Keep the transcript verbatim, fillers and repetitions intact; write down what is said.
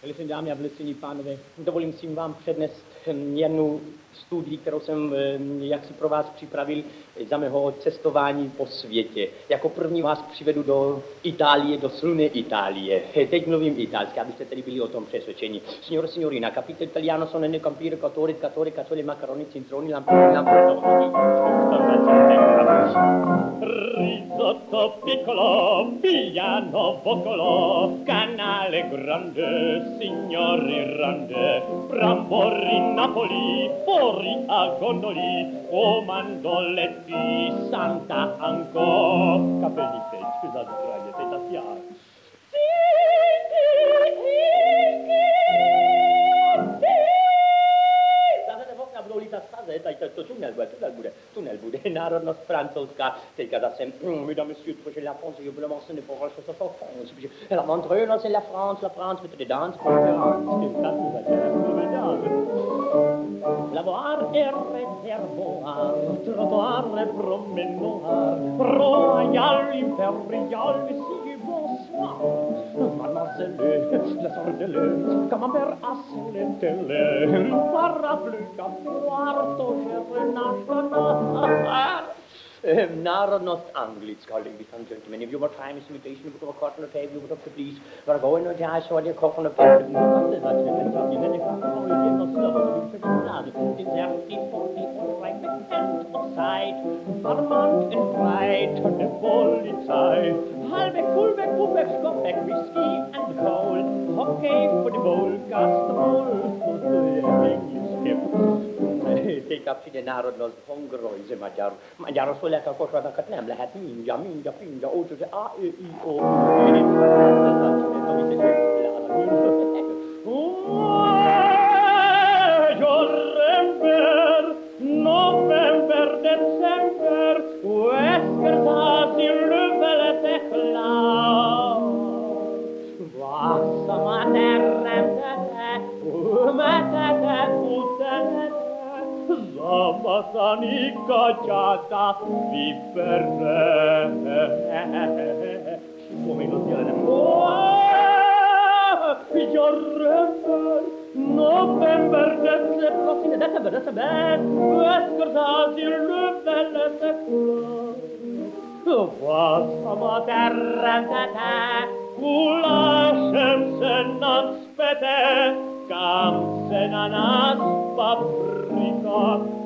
Velice dámy a velice pánové, dovolím si vám přednést jednu studii, kterou jsem jaksi pro vás připravil za mého cestování po světě. Jako první vás přivedu do Itálie, do slunné Itálie. Teď mluvím italsky, abyste tedy byli o tom přesvědčení. Signore, signorina, capite italiano, sono nel campire, catore, catore, cazzole, macaroni, cintroni, lamponi, lamponi. Risotto piccolo, piano boccolo, canale grande, signori rande, brambori Napoli, fuori a gondoli, o mandoletti, Santa Anco. Capelli fake, scusate, bravi, siete a fiare. To tunel bude, tunel bude, tunel bude, národnost francouzská, teďka zase, mesdames, messieurs, projet la France, je voulais mentionner pour la chose en France, puis la Montreux, non, c'est la France, la France, peut des danses, lavoir et réservoir, trottoir et promenoir, royal, impérial, si bonsoir, mademoiselle, la sordelle, camembert à solentelle, parapluie, quarto, Národnost anglická, ladies and gentlemen. If you were trying this invitation, you would have a cotton of table, you would have the police. We're going to die, so you're coughing of table. You can't say that, you're talking. Then if I call you, you're not slow, you're pretty glad. In thirty, forty, all right, end of sight. Vermont and pride, the Polizei. Halbeck, Fullbeck, Pubeck, Skopbeck, whiskey and coal. Hockey for the bowl, cast the bowl. English skip. Teďka přijde národnost Hongrojze Maďarů. Maďarů jsou jako košvatankat nem lehet mindja, mindja, mindja, ó, to se A, Ö, I, O. November, November, December, Weskertas i Lübele klar. Vassama terremtete, umetete, utenete. Zamatani cacciata vipere. Come non dire November, November, December, December, December, Weskertas i Lübele klar. Vassama terremtete, Kulashem senans pete, Kam senanas paprika,